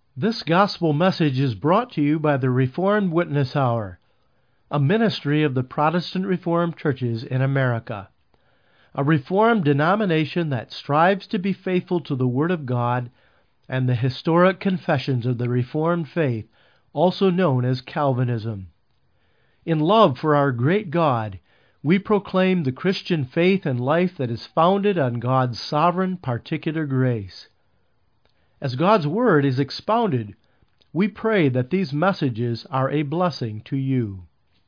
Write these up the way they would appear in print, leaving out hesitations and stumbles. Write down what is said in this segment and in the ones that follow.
This gospel message is brought to you by the Reformed Witness Hour, a ministry of the Protestant Reformed churches in America, a Reformed denomination that strives to be faithful to the Word of God and the historic confessions of the Reformed faith, also known as Calvinism. In love for our great God, we proclaim the Christian faith and life that is founded on God's sovereign particular grace. As God's Word is expounded, we pray that these messages are a blessing to you.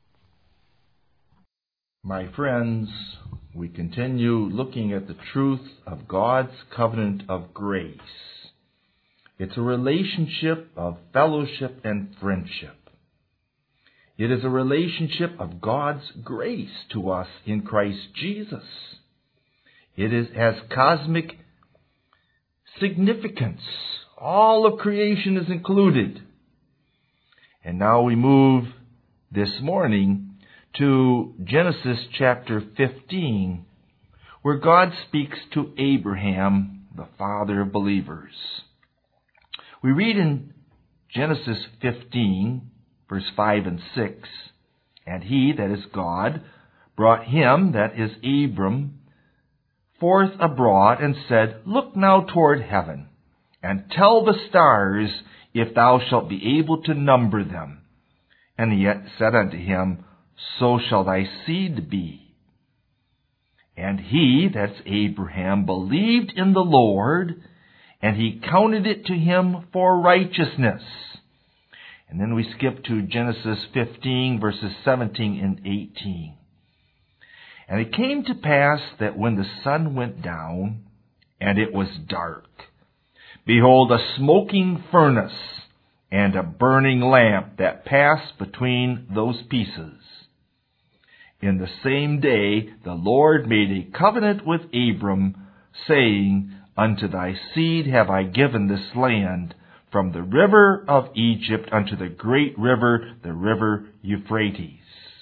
My friends, we continue looking at the truth of God's covenant of grace. It's a relationship of fellowship and friendship. It is a relationship of God's grace to us in Christ Jesus. It has cosmic significance. All of creation is included. And now we move this morning to Genesis chapter 15, where God speaks to Abraham, the father of believers. We read in Genesis 15, verse 5 and 6, "And he," that is God, "brought him," that is Abram, "forth abroad, and said, Look now toward heaven, and tell the stars, if thou shalt be able to number them. And he said unto him, So shall thy seed be. And he," that's Abraham, "believed in the Lord, and he counted it to him for righteousness." And then we skip to Genesis 15, verses 17 and 18. "And it came to pass that when the sun went down, and it was dark, behold, a smoking furnace and a burning lamp that passed between those pieces. In the same day the Lord made a covenant with Abram, saying, Unto thy seed have I given this land, from the river of Egypt unto the great river, the river Euphrates."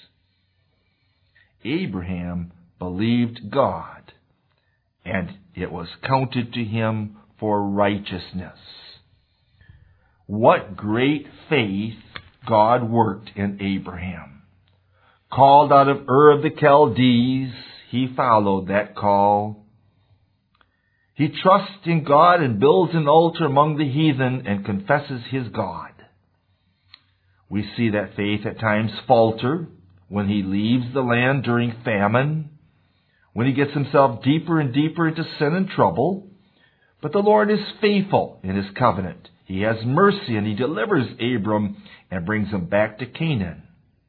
Abraham believed God, and it was counted to him for righteousness. What great faith God worked in Abraham. Called out of Ur of the Chaldees, he followed that call. He trusts in God and builds an altar among the heathen and confesses his God. We see that faith at times falter when he leaves the land during famine, when he gets himself deeper and deeper into sin and trouble. But the Lord is faithful in his covenant. He has mercy, and he delivers Abram and brings him back to Canaan.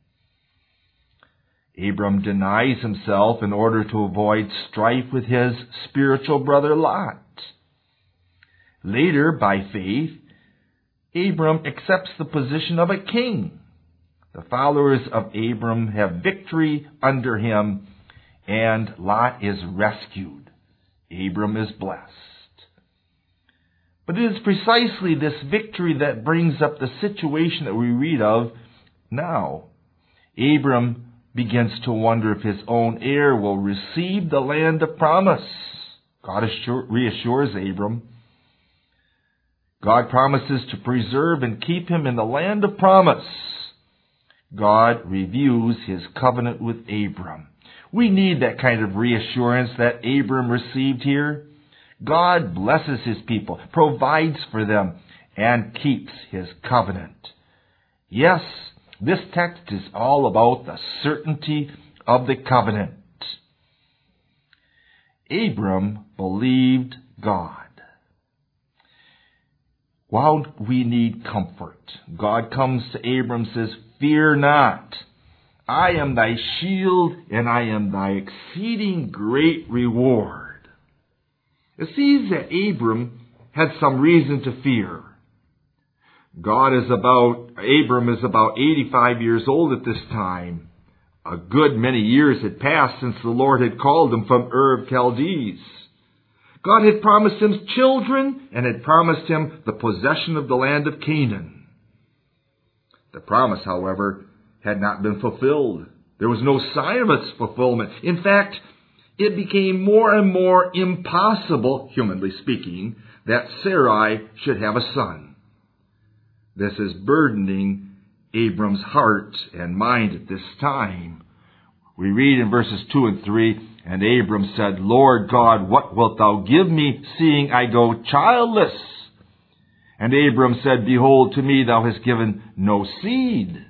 Abram denies himself in order to avoid strife with his spiritual brother Lot. Later, by faith, Abram accepts the position of a king. The followers of Abram have victory under him, and Lot is rescued. Abram is blessed. But it is precisely this victory that brings up the situation that we read of now. Abram begins to wonder if his own heir will receive the land of promise. God reassures Abram. God promises to preserve and keep him in the land of promise. God reviews his covenant with Abram. We need that kind of reassurance that Abram received here. God blesses his people, provides for them, and keeps his covenant. Yes, this text is all about the certainty of the covenant. Abram believed God. While we need comfort, God comes to Abram and says, "Fear not. I am thy shield, and I am thy exceeding great reward." It seems that Abram had some reason to fear. Abram is about 85 years old at this time. A good many years had passed since the Lord had called him from Ur of Chaldees. God had promised him children and had promised him the possession of the land of Canaan. The promise, however, had not been fulfilled. There was no sign of its fulfillment. In fact, it became more and more impossible, humanly speaking, that Sarai should have a son. This is burdening Abram's heart and mind at this time. We read in verses 2 and 3, "And Abram said, Lord God, what wilt thou give me, seeing I go childless? And Abram said, Behold, to me thou hast given no seed."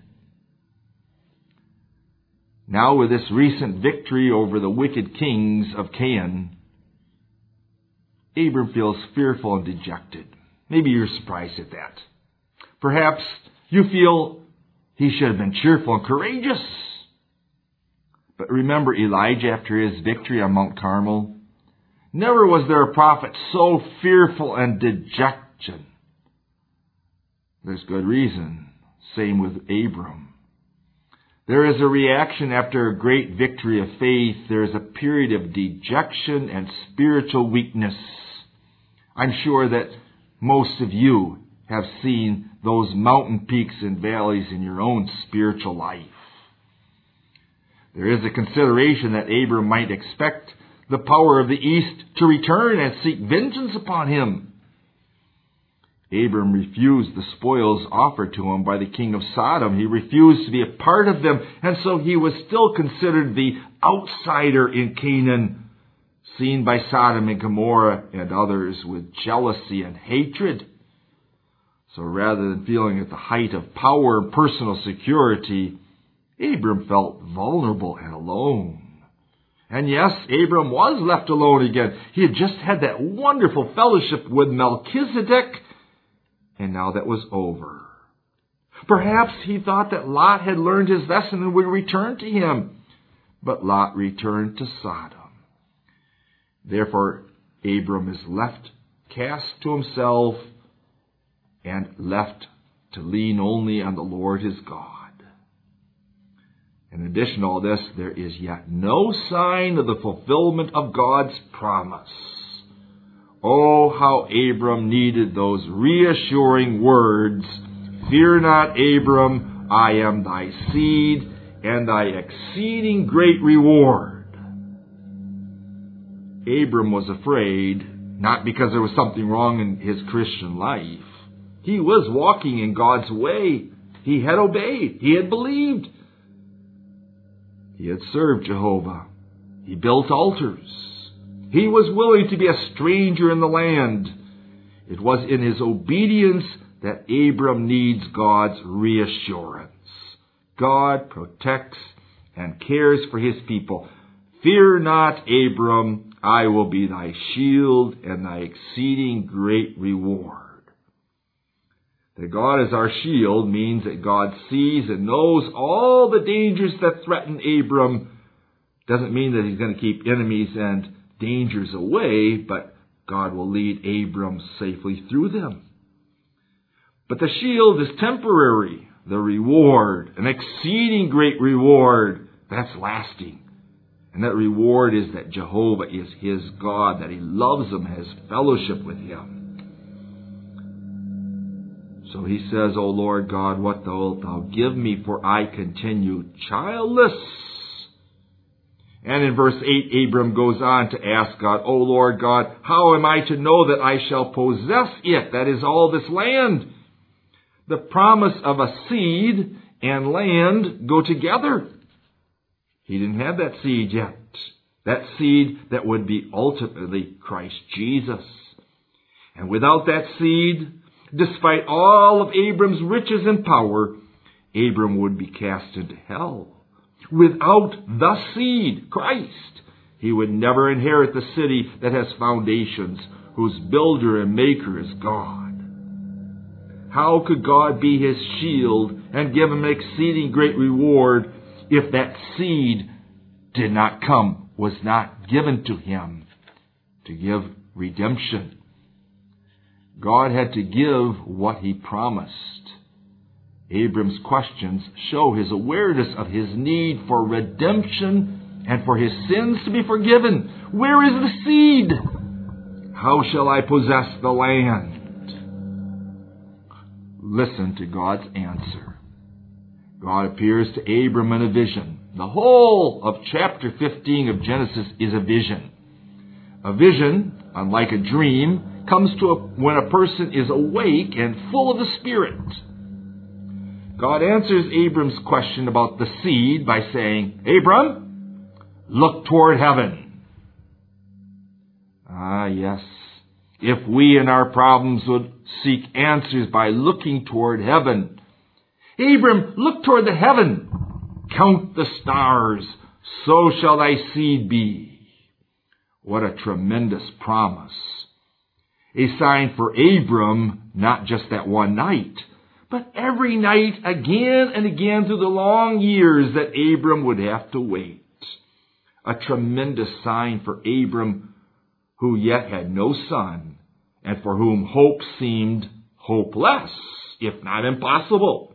Now with this recent victory over the wicked kings of Canaan, Abram feels fearful and dejected. Maybe you're surprised at that. Perhaps you feel he should have been cheerful and courageous. But remember Elijah after his victory on Mount Carmel? Never was there a prophet so fearful and dejection. There's good reason. Same with Abram. There is a reaction after a great victory of faith. There is a period of dejection and spiritual weakness. I'm sure that most of you have seen those mountain peaks and valleys in your own spiritual life. There is a consideration that Abram might expect the power of the east to return and seek vengeance upon him. Abram refused the spoils offered to him by the king of Sodom. He refused to be a part of them, and so he was still considered the outsider in Canaan, seen by Sodom and Gomorrah and others with jealousy and hatred. So rather than feeling at the height of power and personal security, Abram felt vulnerable and alone. And yes, Abram was left alone again. He had just had that wonderful fellowship with Melchizedek, and now that was over. Perhaps he thought that Lot had learned his lesson and would return to him. But Lot returned to Sodom. Therefore, Abram is left cast to himself and left to lean only on the Lord his God. In addition to all this, there is yet no sign of the fulfillment of God's promise. Oh, how Abram needed those reassuring words, "Fear not, Abram, I am thy seed and thy exceeding great reward." Abram was afraid, not because there was something wrong in his Christian life. He was walking in God's way. He had obeyed. He had believed. He had served Jehovah. He built altars. He was willing to be a stranger in the land. It was in his obedience that Abram needs God's reassurance. God protects and cares for his people. "Fear not, Abram, I will be thy shield and thy exceeding great reward." That God is our shield means that God sees and knows all the dangers that threaten Abram. Doesn't mean that he's going to keep enemies and dangers away, but God will lead Abram safely through them. But the shield is temporary. The reward, an exceeding great reward, that's lasting. And that reward is that Jehovah is his God, that he loves him, has fellowship with him. So he says, "O Lord God, what wilt thou give me, for I continue childless?" And in verse 8, Abram goes on to ask God, "O Lord God, how am I to know that I shall possess it?" That is all this land. The promise of a seed and land go together. He didn't have that seed yet. That seed that would be ultimately Christ Jesus. And without that seed, despite all of Abram's riches and power, Abram would be cast into hell. Without the seed, Christ, he would never inherit the city that has foundations, whose builder and maker is God. How could God be his shield and give him an exceeding great reward if that seed did not come, was not given to him to give redemption? God had to give what he promised. Abram's questions show his awareness of his need for redemption and for his sins to be forgiven. Where is the seed? How shall I possess the land? Listen to God's answer. God appears to Abram in a vision. The whole of chapter 15 of Genesis is a vision. A vision, unlike a dream, comes to when a person is awake and full of the Spirit. God answers Abram's question about the seed by saying, Abram, look toward heaven. Ah, yes. If we in our problems would seek answers by looking toward heaven. Abram, look toward the heaven. Count the stars. So shall thy seed be. What a tremendous promise. A sign for Abram, not just that one night, but every night again and again through the long years that Abram would have to wait. A tremendous sign for Abram, who yet had no son, and for whom hope seemed hopeless, if not impossible.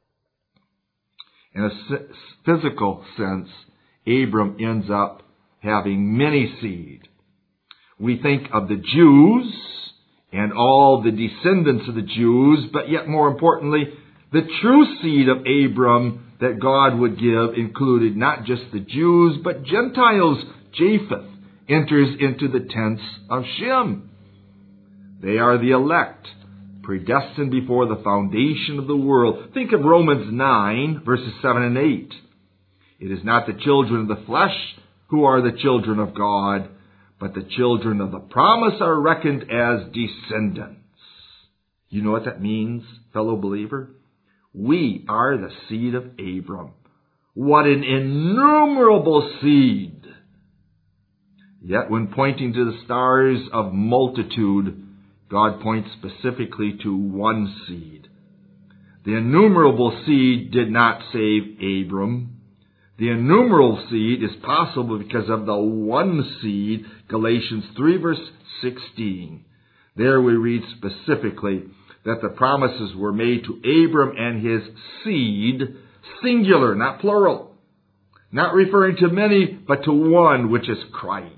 In a physical sense, Abram ends up having many seed. We think of the Jews and all the descendants of the Jews, but yet more importantly, the true seed of Abram that God would give included not just the Jews, but Gentiles. Japheth enters into the tents of Shem. They are the elect, predestined before the foundation of the world. Think of Romans 9, verses 7 and 8. It is not the children of the flesh who are the children of God, but the children of the promise are reckoned as descendants. You know what that means, fellow believer? We are the seed of Abram. What an innumerable seed! Yet when pointing to the stars of multitude, God points specifically to one seed. The innumerable seed did not save Abram. The innumerable seed is possible because of the one seed, Galatians 3 verse 16. There we read specifically that the promises were made to Abram and his seed, singular, not plural. Not referring to many, but to one, which is Christ.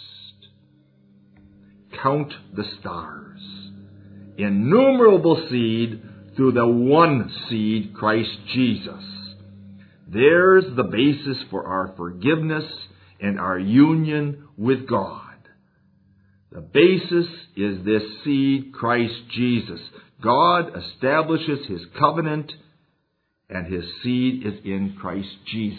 Count the stars. Innumerable seed through the one seed, Christ Jesus. There's the basis for our forgiveness and our union with God. The basis is this seed, Christ Jesus. God establishes His covenant, and His seed is in Christ Jesus.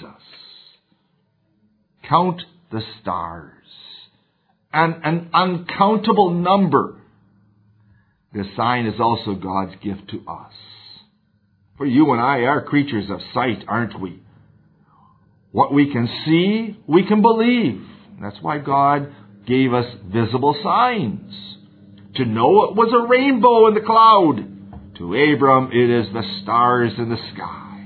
Count the stars. An uncountable number. This sign is also God's gift to us. For you and I are creatures of sight, aren't we? What we can see, we can believe. That's why God gave us visible signs. To Noah, it was a rainbow in the cloud. To Abram, it is the stars in the sky.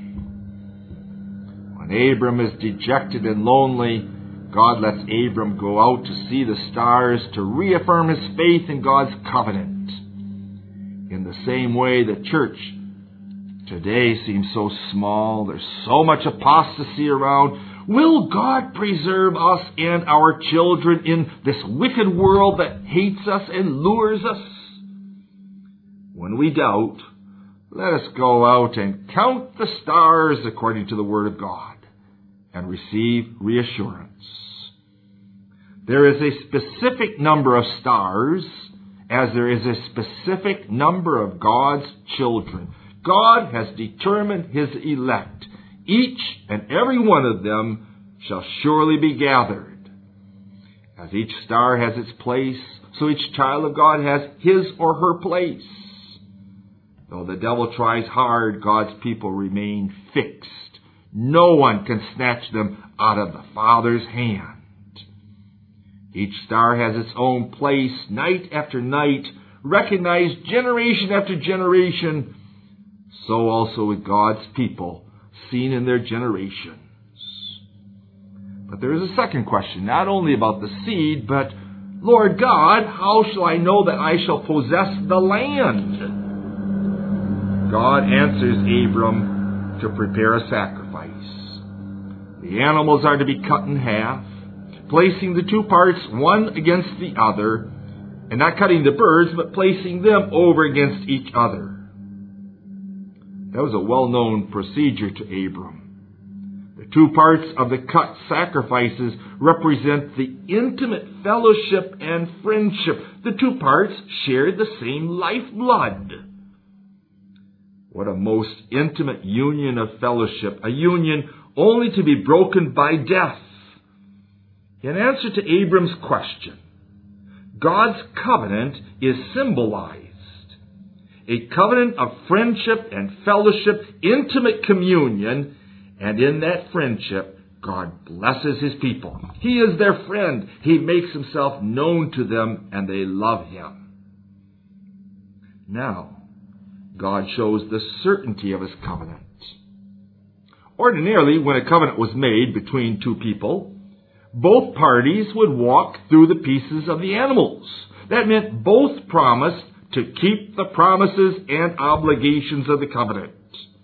When Abram is dejected and lonely, God lets Abram go out to see the stars to reaffirm his faith in God's covenant. In the same way, the church today seems so small. There's so much apostasy around. Will God preserve us and our children in this wicked world that hates us and lures us? When we doubt, let us go out and count the stars according to the Word of God and receive reassurance. There is a specific number of stars, as there is a specific number of God's children. God has determined His elect. Each and every one of them shall surely be gathered. As each star has its place, so each child of God has his or her place. Though the devil tries hard, God's people remain fixed. No one can snatch them out of the Father's hand. Each star has its own place, night after night, recognized generation after generation. So also with God's people, seen in their generations. But there is a second question, not only about the seed, but, Lord God, how shall I know that I shall possess the land? God answers Abram to prepare a sacrifice. The animals are to be cut in half, placing the two parts one against the other, and not cutting the birds, but placing them over against each other. That was a well-known procedure to Abram. The two parts of the cut sacrifices represent the intimate fellowship and friendship. The two parts shared the same lifeblood. What a most intimate union of fellowship, a union only to be broken by death. In answer to Abram's question, God's covenant is symbolized. A covenant of friendship and fellowship, intimate communion, and in that friendship, God blesses His people. He is their friend. He makes Himself known to them, and they love Him. Now, God shows the certainty of His covenant. Ordinarily, when a covenant was made between two people, both parties would walk through the pieces of the animals. That meant both promised to keep the promises and obligations of the covenant.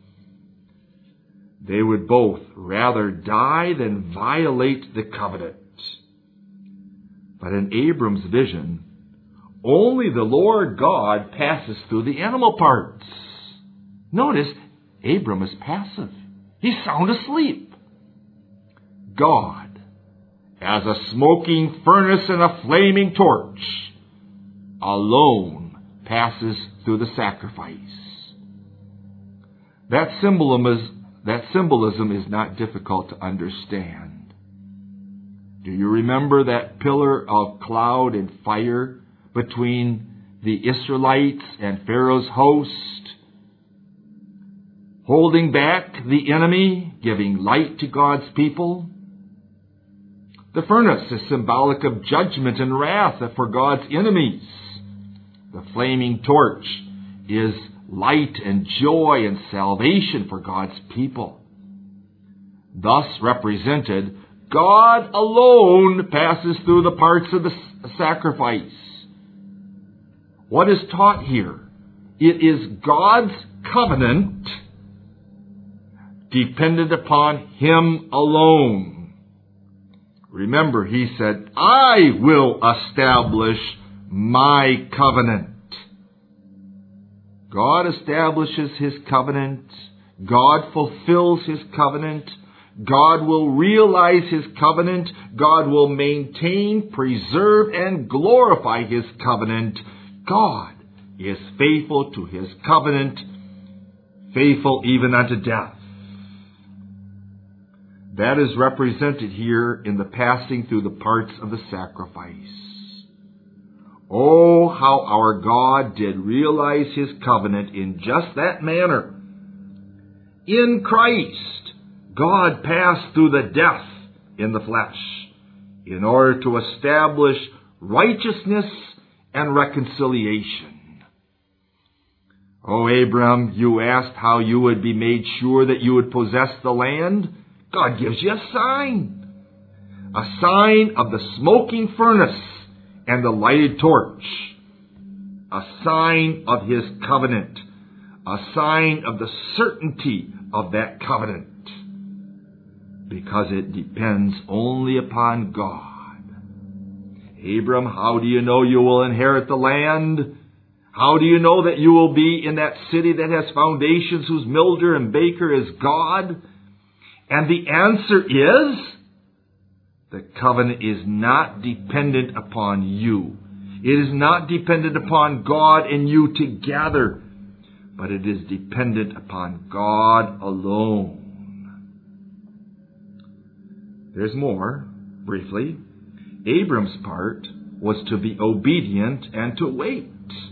They would both rather die than violate the covenant. But in Abram's vision, only the Lord God passes through the animal parts. Notice, Abram is passive. He's sound asleep. God, as a smoking furnace and a flaming torch, alone passes through the sacrifice. That symbolism is not difficult to understand. Do you remember that pillar of cloud and fire between the Israelites and Pharaoh's host, holding back the enemy, giving light to God's people? The furnace is symbolic of judgment and wrath for God's enemies. The flaming torch is light and joy and salvation for God's people. Thus represented, God alone passes through the parts of the sacrifice. What is taught here? It is God's covenant dependent upon Him alone. Remember, He said, I will establish my covenant. God establishes His covenant. God fulfills His covenant. God will realize His covenant. God will maintain, preserve, and glorify His covenant. God is faithful to His covenant, faithful even unto death. That is represented here in the passing through the parts of the sacrifice. Oh, how our God did realize His covenant in just that manner. In Christ, God passed through the death in the flesh in order to establish righteousness and reconciliation. Oh, Abram, you asked how you would be made sure that you would possess the land. God gives you a sign of the smoking furnace and the lighted torch, a sign of His covenant, a sign of the certainty of that covenant, because it depends only upon God. Abram, how do you know you will inherit the land? How do you know that you will be in that city that has foundations, whose builder and baker is God? And the answer is, the covenant is not dependent upon you. It is not dependent upon God and you together, but it is dependent upon God alone. There's more, briefly. Abram's part was to be obedient and to wait.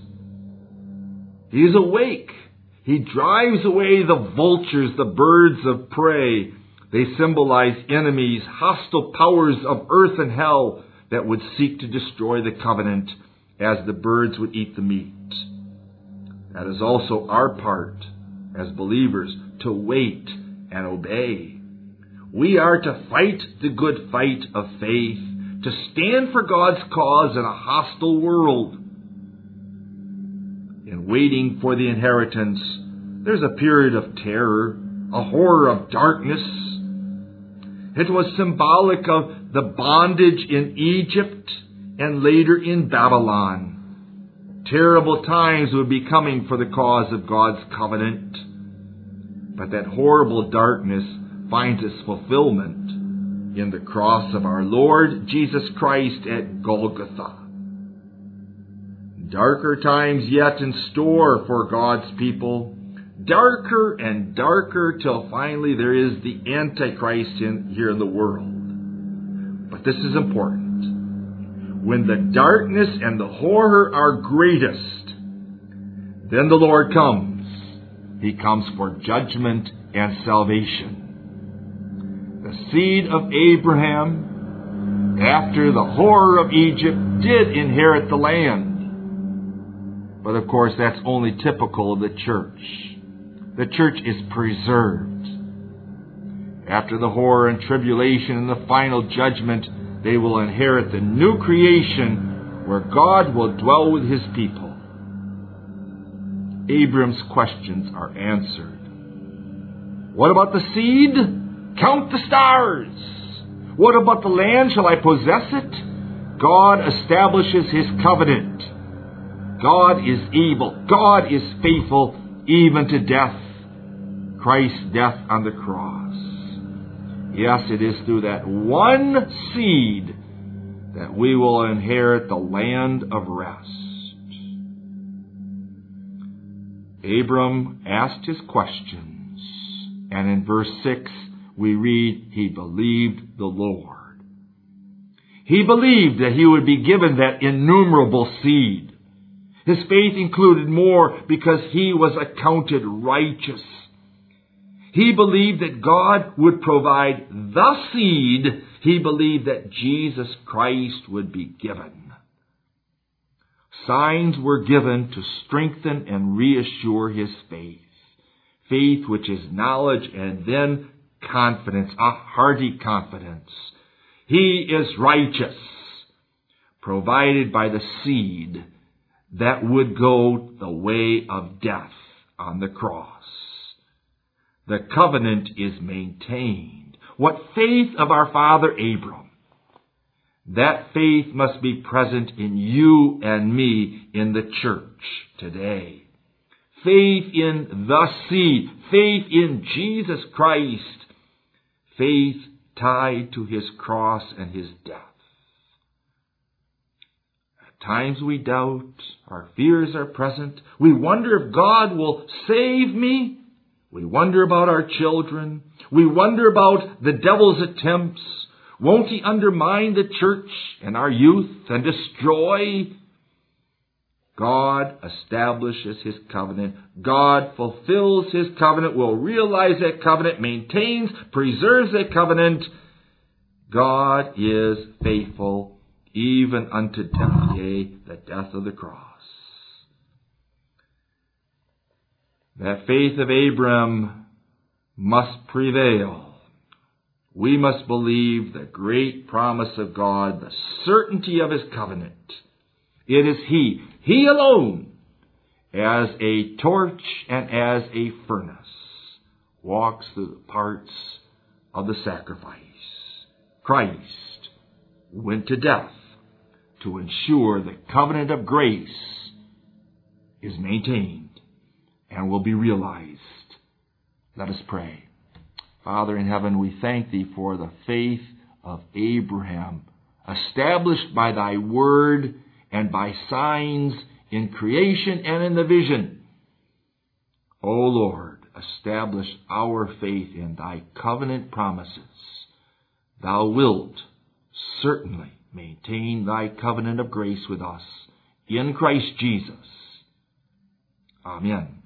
He is awake. He drives away the vultures, the birds of prey. They symbolize enemies, hostile powers of earth and hell that would seek to destroy the covenant as the birds would eat the meat. That is also our part as believers, to wait and obey. We are to fight the good fight of faith, to stand for God's cause in a hostile world. In waiting for the inheritance, there's a period of terror, a horror of darkness. It was symbolic of the bondage in Egypt and later in Babylon. Terrible times would be coming for the cause of God's covenant. But that horrible darkness finds its fulfillment in the cross of our Lord Jesus Christ at Golgotha. Darker times yet in store for God's people. darker and darker till finally there is the Antichrist here in the world. But this is important. When the darkness and the horror are greatest, then the Lord comes. He comes for judgment and salvation. The seed of Abraham, after the horror of Egypt, did inherit the land. But of course, that's only typical of the church. The church is preserved. After the horror and tribulation and the final judgment, they will inherit the new creation where God will dwell with His people. Abram's questions are answered. What about the seed? Count the stars. What about the land? Shall I possess it? God establishes His covenant. God is able. God is faithful even to death. Christ's death on the cross. Yes, it is through that one seed that we will inherit the land of rest. Abram asked his questions, and in verse 6 we read, he believed the Lord. He believed that he would be given that innumerable seed. His faith included more because he was accounted righteous. He believed that God would provide the seed. He believed that Jesus Christ would be given. Signs were given to strengthen and reassure his faith. Faith which is knowledge and then confidence, a hearty confidence. He is righteous, provided by the seed that would go the way of death on the cross. The covenant is maintained. What faith of our father Abram. That faith must be present in you and me in the church today. Faith in the seed. Faith in Jesus Christ. Faith tied to His cross and His death. At times we doubt. Our fears are present. We wonder if God will save me. We wonder about our children. We wonder about the devil's attempts. Won't he undermine the church and our youth and destroy? God establishes His covenant. God fulfills His covenant, will realize that covenant, maintains, preserves that covenant. God is faithful even unto death, yea, the death of the cross. That faith of Abram must prevail. We must believe the great promise of God, the certainty of His covenant. It is He alone, as a torch and as a furnace, walks through the parts of the sacrifice. Christ went to death to ensure the covenant of grace is maintained and will be realized. Let us pray. Father in heaven, we thank Thee for the faith of Abraham, established by Thy word and by signs in creation and in the vision. O Lord, establish our faith in Thy covenant promises. Thou wilt certainly maintain Thy covenant of grace with us in Christ Jesus. Amen.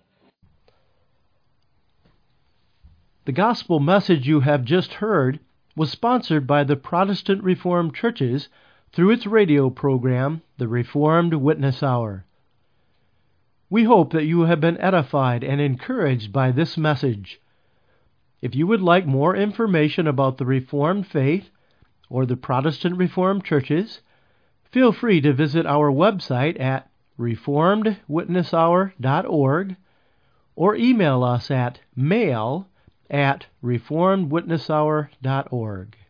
The gospel message you have just heard was sponsored by the Protestant Reformed Churches through its radio program, The Reformed Witness Hour. We hope that you have been edified and encouraged by this message. If you would like more information about the Reformed faith or the Protestant Reformed Churches, feel free to visit our website at reformedwitnesshour.org or email us at mail@reformedwitnesshour.org.